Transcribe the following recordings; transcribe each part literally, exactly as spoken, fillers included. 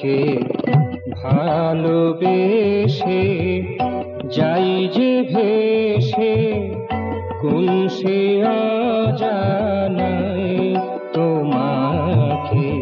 তোমাকে ভালোবেসে যাই যে ভেসে কোন সে অজানায় তোমাকে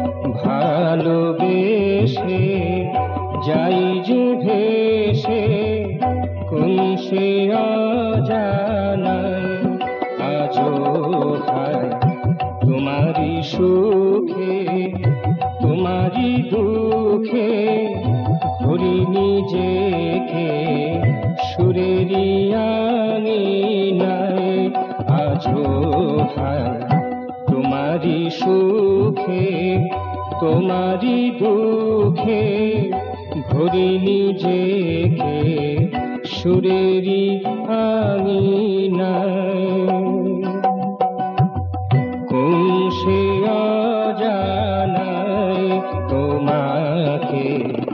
ভালোবেসে যাই যে ভেসে কোন সে অজানায় আজো হায় তোমারি সুখে তোমারি দুঃখে ভরি নিজেকে সুরেরি আঙিনায় আজো হায় তোমারি সুখে তোমারি দুঃখে ভরি নিজেকে সুরেরি আঙিনায় কোন সে অজানায় তোমাকে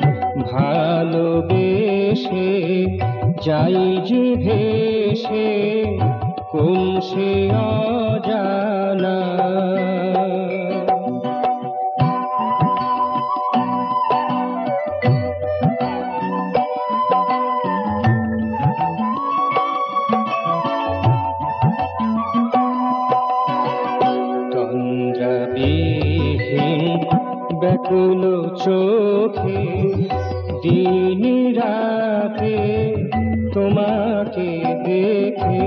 ভালোবেসে যাই যে ভেসে কোন সে অজানায় তন্দ্রাবিহীন ব্যাকুল চোখে দিন রাতে তোমাকে দেখে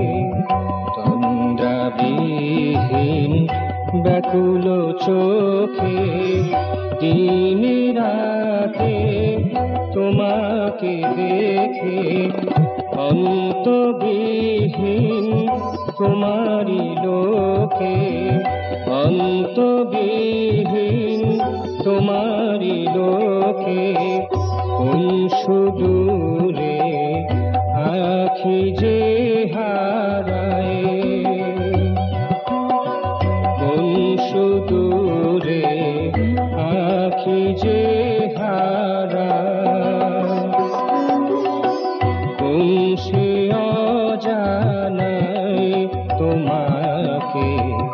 তন্দ্রাবিহীন ব্যাকুল চোখে দিন রাতে তোমাকে দেখে অন্তবিহীন তোমারি লোকে অন্তবিহীন তোমারি লোকে কোন সুদূরে আখি যে হারায় কোন সুদূরে আখি যে হারায় কোন সে অজানায় তোমাকে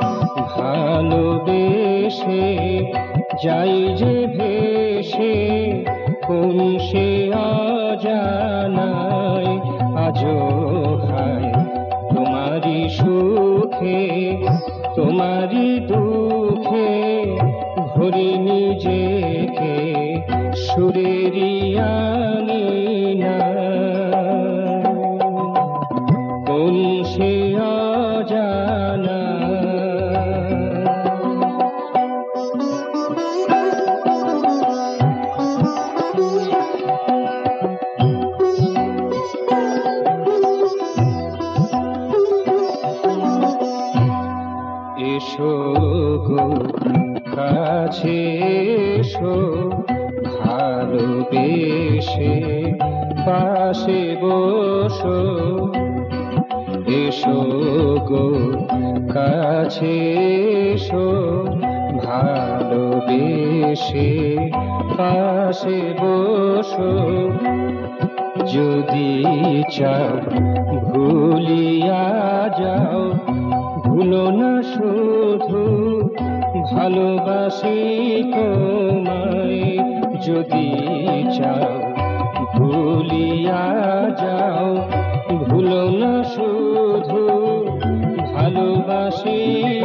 ভালোবেসে যাই যে ভেসে কোন সে অজানায় আজো হায় তোমারি সুখে তোমারি দুঃখে ভরি নিজেকে সুরেরি আঙিনায় কোন সে অজানায় এসো গো কাছে এসো ভালোবেসে পাশে বসো এসো গো কাছে এসো ভালোবেসে পাশে বসো যদি চাও ভুলিয়া যাও ভুলো না শুধু ভালোবাসি তোমায় যদি চাও ভুলিয়া যাও ভুলো না শুধু ভালোবাসি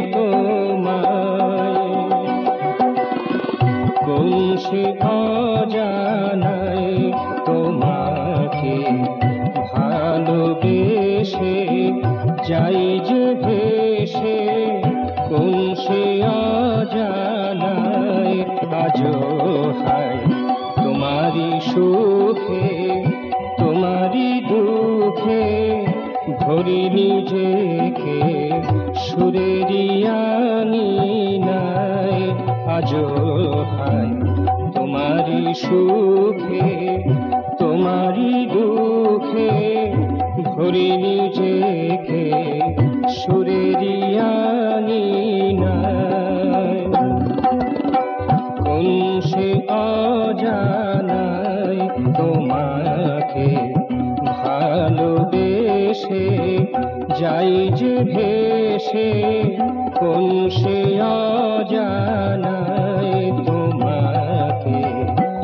তোমায় কোন সে অজানায় তোমাকে ভালোবেসে যাই যে ভেসে কোন সে অজানায় আজো হায় তোমারি সুখে তোমারি দুঃখে ভরি নিজেকে সুরেরি আঙিনায় আজো হায় তোমারি সুখে তোমারি দুঃখে ভরি নিজেকে সুরেরি আঙিনায় কোন সে অজানায় তোমাকে ভালোবেসে যাই যে ভেসে কোন সে অজানায় তোমাকে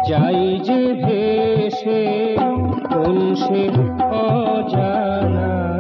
যাই যে ভেসে কোন সে অজানা